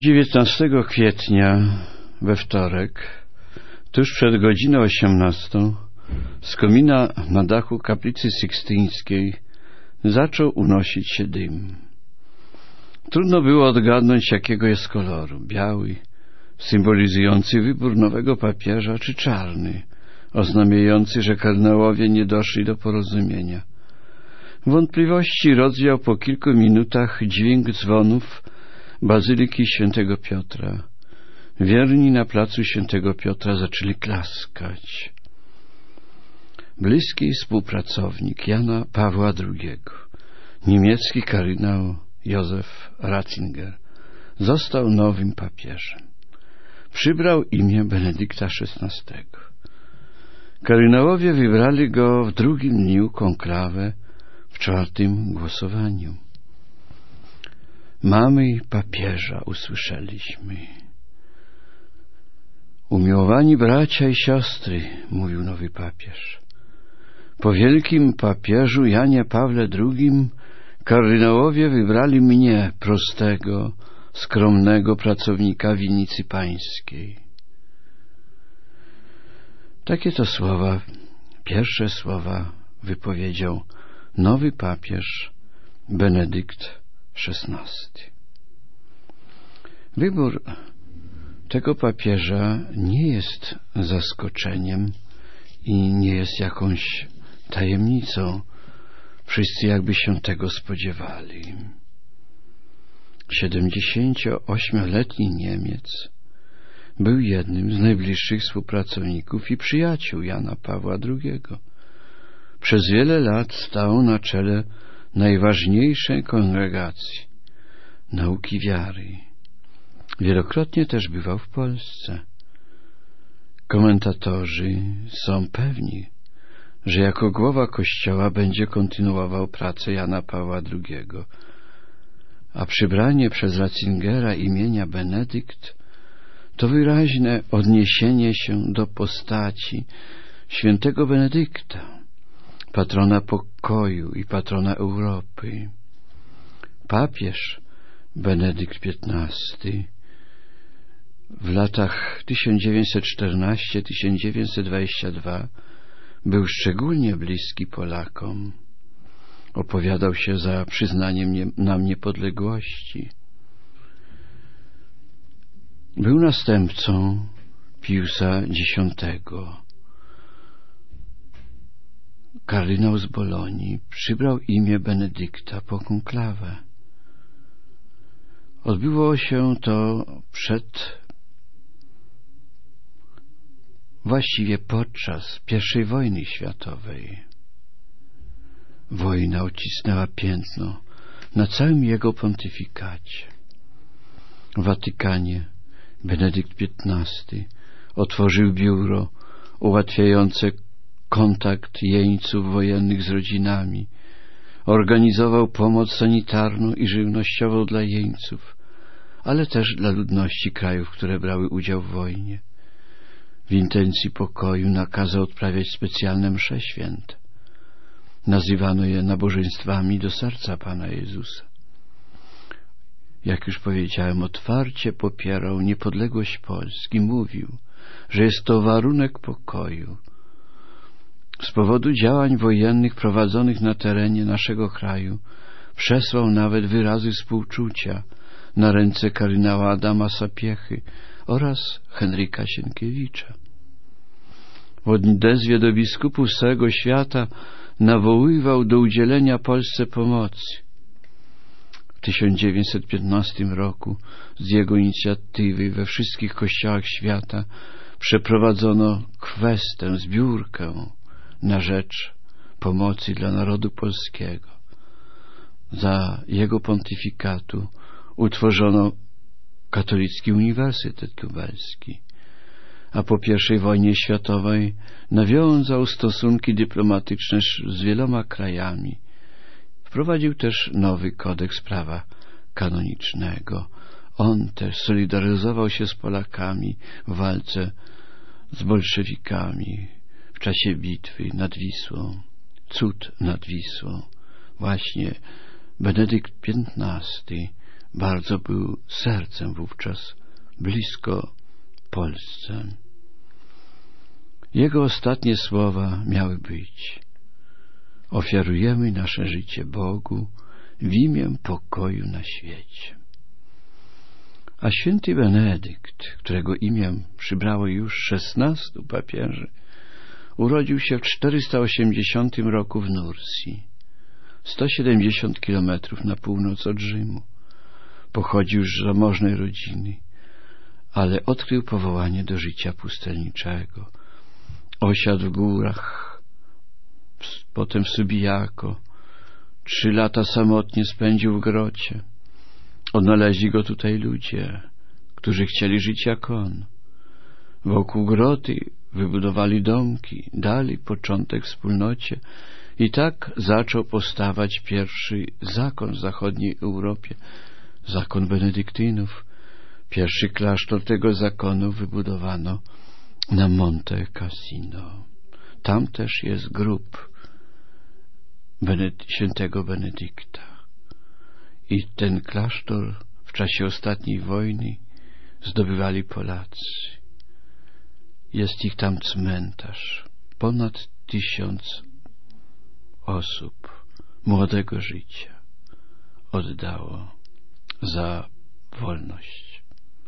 19 kwietnia we wtorek, tuż przed godziną 18, z komina na dachu kaplicy Sykstyńskiej zaczął unosić się dym. Trudno było odgadnąć, jakiego jest koloru: biały, symbolizujący wybór nowego papieża, czy czarny, oznajmiający, że kardynałowie nie doszli do porozumienia. Wątpliwości rozwiał po kilku minutach dźwięk dzwonów Bazyliki Świętego Piotra. Wierni na placu Świętego Piotra zaczęli klaskać. Bliski współpracownik Jana Pawła II, niemiecki kardynał Józef Ratzinger, został nowym papieżem. Przybrał imię Benedykta XVI. Kardynałowie wybrali go w drugim dniu konklawę, w czwartym głosowaniu. Mamy papieża, usłyszeliśmy. Umiłowani bracia i siostry, mówił nowy papież, po wielkim papieżu Janie Pawle II kardynałowie wybrali mnie, prostego, skromnego pracownika winnicy pańskiej. Takie to słowa, pierwsze słowa wypowiedział nowy papież Benedykt XVI. Wybór tego papieża nie jest zaskoczeniem i nie jest jakąś tajemnicą. Wszyscy jakby się tego spodziewali. 78-letni Niemiec był jednym z najbliższych współpracowników i przyjaciół Jana Pawła II. Przez wiele lat stał na czele najważniejszej kongregacji nauki wiary. Wielokrotnie też bywał w Polsce. Komentatorzy są pewni, że jako głowa Kościoła będzie kontynuował pracę Jana Pawła II, a przybranie przez Ratzingera imienia Benedykt to wyraźne odniesienie się do postaci świętego Benedykta, patrona pokoju i patrona Europy. Papież Benedykt XV w latach 1914-1922 był szczególnie bliski Polakom. Opowiadał się za przyznaniem nam niepodległości. Był następcą Piusa X. Kardynał z Bolonii przybrał imię Benedykta po konklawę. Odbyło się to właściwie podczas I wojny światowej. Wojna odcisnęła piętno na całym jego pontyfikacie. W Watykanie Benedykt XV otworzył biuro ułatwiające kontakt jeńców wojennych z rodzinami, organizował pomoc sanitarną i żywnościową dla jeńców, ale też dla ludności krajów, które brały udział w wojnie. W intencji pokoju nakazał odprawiać specjalne msze święte. Nazywano je nabożeństwami do serca Pana Jezusa. Jak już powiedziałem, otwarcie popierał niepodległość Polski. Mówił, że jest to warunek pokoju. Z powodu działań wojennych prowadzonych na terenie naszego kraju przesłał nawet wyrazy współczucia na ręce kardynała Adama Sapiechy oraz Henryka Sienkiewicza. W odezwie do biskupów z całego świata nawoływał do udzielenia Polsce pomocy. W 1915 roku z jego inicjatywy we wszystkich kościołach świata przeprowadzono kwestę, zbiórkę na rzecz pomocy dla narodu polskiego. Za jego pontyfikatu utworzono Katolicki Uniwersytet Lubelski, a po I wojnie światowej nawiązał stosunki dyplomatyczne z wieloma krajami. Wprowadził też nowy kodeks prawa kanonicznego. On też solidaryzował się z Polakami w walce z bolszewikami w czasie bitwy nad Wisłą. Cud nad Wisłą. Właśnie Benedykt XV bardzo był sercem wówczas blisko Polsce. Jego ostatnie słowa miały być: ofiarujemy nasze życie Bogu w imię pokoju na świecie. A święty Benedykt, którego imię przybrało już 16 papieży, urodził się w 480 roku w Nursji, 170 kilometrów na północ od Rzymu. Pochodził z zamożnej rodziny, ale odkrył powołanie do życia pustelniczego. Osiadł w górach, potem w Subiaco. 3 lata samotnie spędził w grocie. Odnaleźli go tutaj ludzie, którzy chcieli żyć jak on. Wokół groty wybudowali domki, dali początek wspólnocie i tak zaczął powstawać pierwszy zakon w zachodniej Europie, zakon benedyktynów. Pierwszy klasztor tego zakonu wybudowano na Monte Cassino. Tam też jest grób świętego Benedykta. I ten klasztor w czasie ostatniej wojny zdobywali Polacy. Jest ich tam cmentarz. Ponad 1000 osób młodego życia oddało za wolność.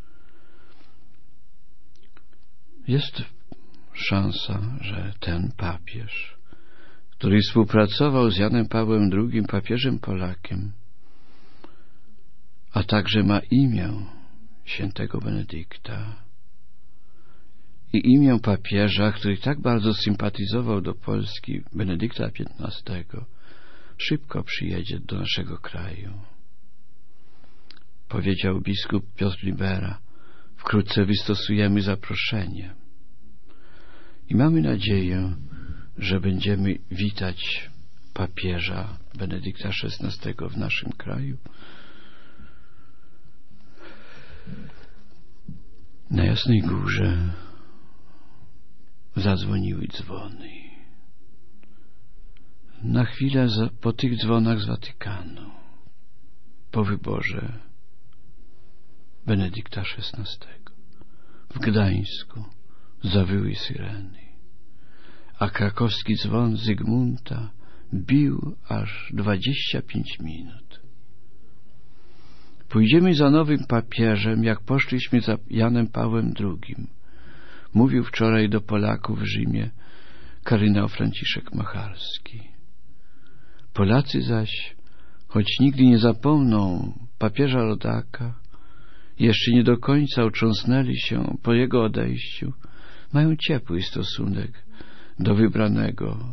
Jest szansa, że ten papież, który współpracował z Janem Pawłem II, papieżem Polakiem, a także ma imię świętego Benedykta i imię papieża, który tak bardzo sympatyzował do Polski, Benedykta XV, szybko przyjedzie do naszego kraju. Powiedział biskup Piotr Libera: wkrótce wystosujemy zaproszenie. I mamy nadzieję, że będziemy witać papieża Benedykta XVI w naszym kraju. Na Jasnej Górze zadzwoniły dzwony. Na chwilę po tych dzwonach z Watykanu, po wyborze Benedykta XVI, w Gdańsku zawyły syreny, a krakowski dzwon Zygmunta bił aż 25 minut. Pójdziemy za nowym papieżem, jak poszliśmy za Janem Pawłem II, mówił wczoraj do Polaków w Rzymie kardynał Franciszek Macharski. Polacy zaś, choć nigdy nie zapomną papieża rodaka, jeszcze nie do końca otrząsnęli się po jego odejściu, mają ciepły stosunek do wybranego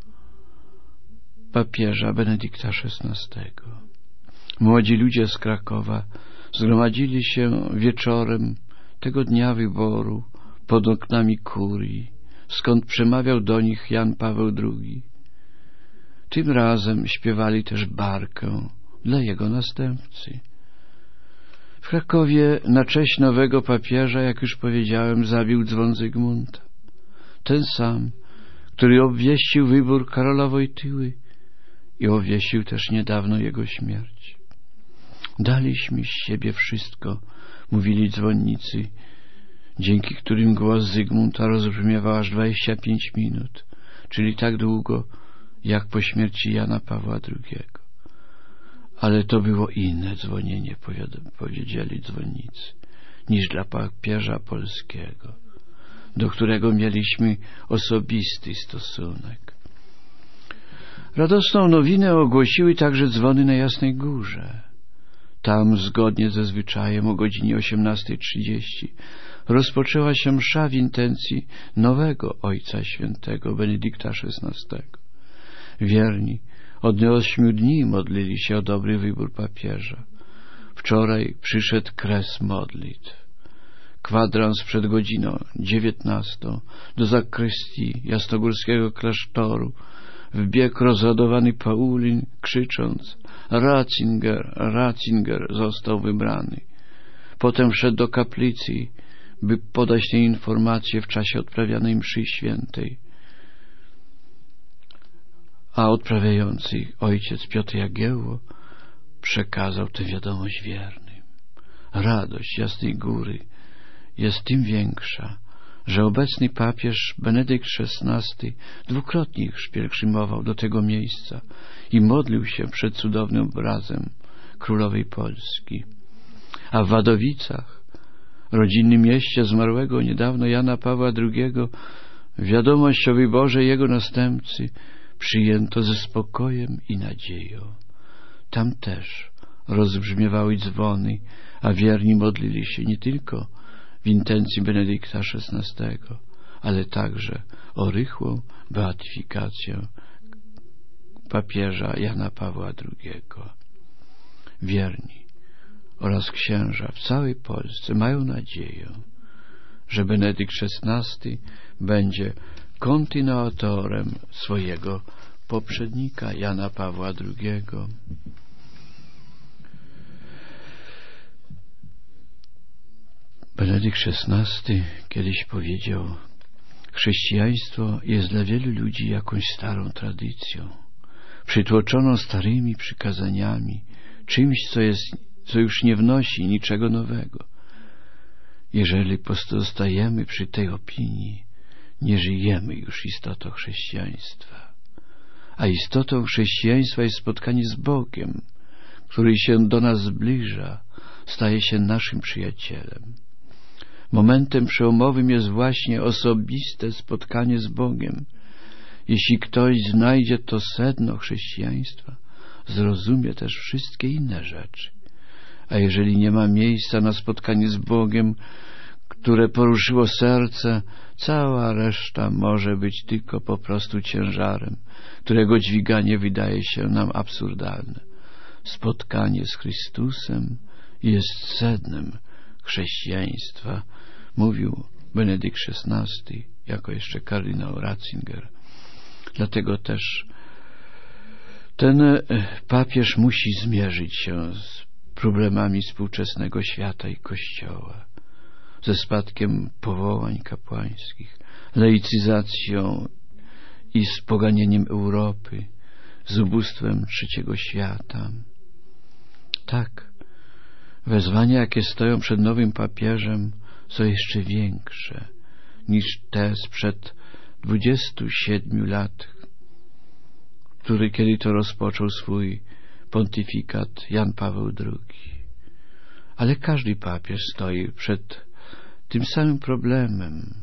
papieża Benedykta XVI. Młodzi ludzie z Krakowa zgromadzili się wieczorem tego dnia wyboru pod oknami kurii, skąd przemawiał do nich Jan Paweł II. Tym razem śpiewali też barkę dla jego następcy. W Krakowie na cześć nowego papieża, jak już powiedziałem, zabił dzwon Zygmunta. Ten sam, który obwieścił wybór Karola Wojtyły i obwieścił też niedawno jego śmierć. Daliśmy z siebie wszystko, mówili dzwonnicy, dzięki którym głos Zygmunta rozbrzmiewał aż 25 minut, czyli tak długo, jak po śmierci Jana Pawła II. Ale to było inne dzwonienie, powiedzieli dzwonnicy, niż dla papieża polskiego, do którego mieliśmy osobisty stosunek. Radosną nowinę ogłosiły także dzwony na Jasnej Górze. Tam, zgodnie ze zwyczajem, o godzinie 18:30 rozpoczęła się msza w intencji nowego Ojca Świętego Benedykta XVI. Wierni od 8 dni modlili się o dobry wybór papieża. Wczoraj przyszedł kres modlitw. Kwadrans przed godziną 19 do zakrystii jasnogórskiego klasztoru wbiegł rozradowany Paulin, krzycząc: Ratzinger, Ratzinger został wybrany. Potem wszedł do kaplicy, by podać tę informację w czasie odprawianej mszy świętej. A odprawiający ojciec Piotr Jagiełło przekazał tę wiadomość wiernym. Radość Jasnej Góry jest tym większa, że obecny papież Benedykt XVI dwukrotnie już pielgrzymował do tego miejsca i modlił się przed cudownym obrazem królowej Polski. A w Wadowicach, rodzinnym mieście zmarłego niedawno Jana Pawła II, wiadomość o wyborze jego następcy przyjęto ze spokojem i nadzieją. Tam też rozbrzmiewały dzwony, a wierni modlili się nie tylko w intencji Benedykta XVI, ale także o rychłą beatyfikację papieża Jana Pawła II. Wierni oraz księża w całej Polsce mają nadzieję, że Benedykt XVI będzie kontynuatorem swojego poprzednika Jana Pawła II. Benedykt XVI kiedyś powiedział: chrześcijaństwo jest dla wielu ludzi jakąś starą tradycją, przytłoczoną starymi przykazaniami, czymś, co już nie wnosi niczego nowego. Jeżeli pozostajemy przy tej opinii, nie żyjemy już istotą chrześcijaństwa. A istotą chrześcijaństwa jest spotkanie z Bogiem, który się do nas zbliża, staje się naszym przyjacielem. Momentem przełomowym jest właśnie osobiste spotkanie z Bogiem. Jeśli ktoś znajdzie to sedno chrześcijaństwa, zrozumie też wszystkie inne rzeczy. A jeżeli nie ma miejsca na spotkanie z Bogiem, które poruszyło serce, cała reszta może być tylko po prostu ciężarem, którego dźwiganie wydaje się nam absurdalne. Spotkanie z Chrystusem jest sednem chrześcijaństwa, mówił Benedykt XVI jako jeszcze kardynał Ratzinger. Dlatego też ten papież musi zmierzyć się z problemami współczesnego świata i Kościoła, ze spadkiem powołań kapłańskich, laicyzacją i spoganieniem Europy, z ubóstwem trzeciego świata. Tak, wezwania, jakie stoją przed nowym papieżem, są jeszcze większe niż te sprzed 27 lat, kiedy to rozpoczął swój pontyfikat Jan Paweł II. Ale każdy papież stoi przed tym samym problemem.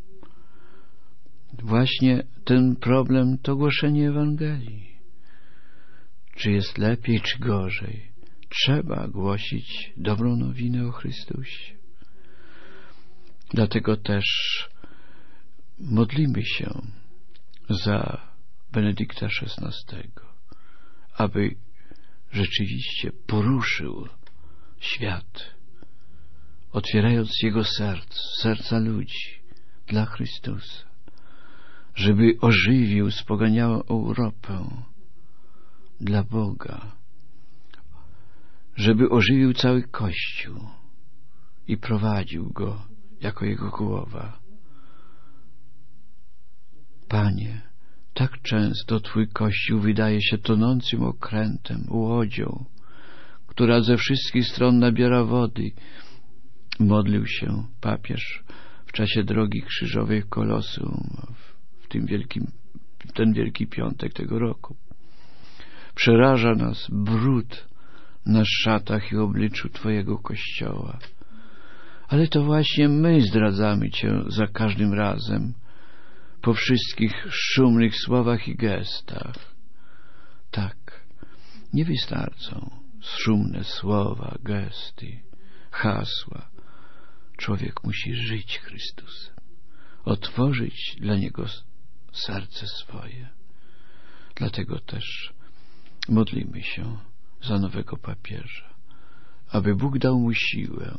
Właśnie ten problem to głoszenie Ewangelii. Czy jest lepiej, czy gorzej? Trzeba głosić dobrą nowinę o Chrystusie. Dlatego też modlimy się za Benedykta XVI, aby rzeczywiście poruszył świat, otwierając jego serca ludzi dla Chrystusa, żeby ożywił spoganiałą Europę dla Boga, żeby ożywił cały Kościół i prowadził go jako jego głowa. Panie, tak często Twój Kościół wydaje się tonącym okrętem, łodzią, która ze wszystkich stron nabiera wody. Modlił się papież w czasie drogi krzyżowej w Kolosseum, w ten Wielki Piątek tego roku. Przeraża nas brud na szatach i obliczu Twojego Kościoła. Ale to właśnie my zdradzamy Cię za każdym razem, po wszystkich szumnych słowach i gestach. Tak, nie wystarczą szumne słowa, gesty, hasła. Człowiek musi żyć Chrystusem, otworzyć dla Niego serce swoje. Dlatego też modlimy się za nowego papieża, aby Bóg dał mu siłę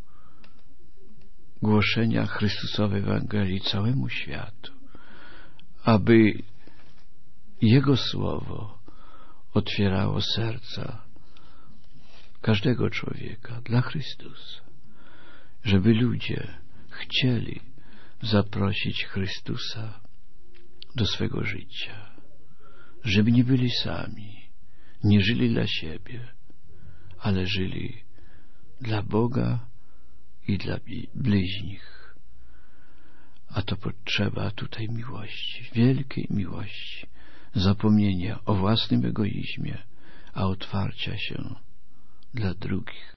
głoszenia Chrystusowej Ewangelii całemu światu, aby Jego Słowo otwierało serca każdego człowieka dla Chrystusa, żeby ludzie chcieli zaprosić Chrystusa do swego życia, żeby nie byli sami, nie żyli dla siebie, ale żyli dla Boga i dla bliźnich. A to potrzeba tutaj miłości, wielkiej miłości, zapomnienia o własnym egoizmie, a otwarcia się dla drugich.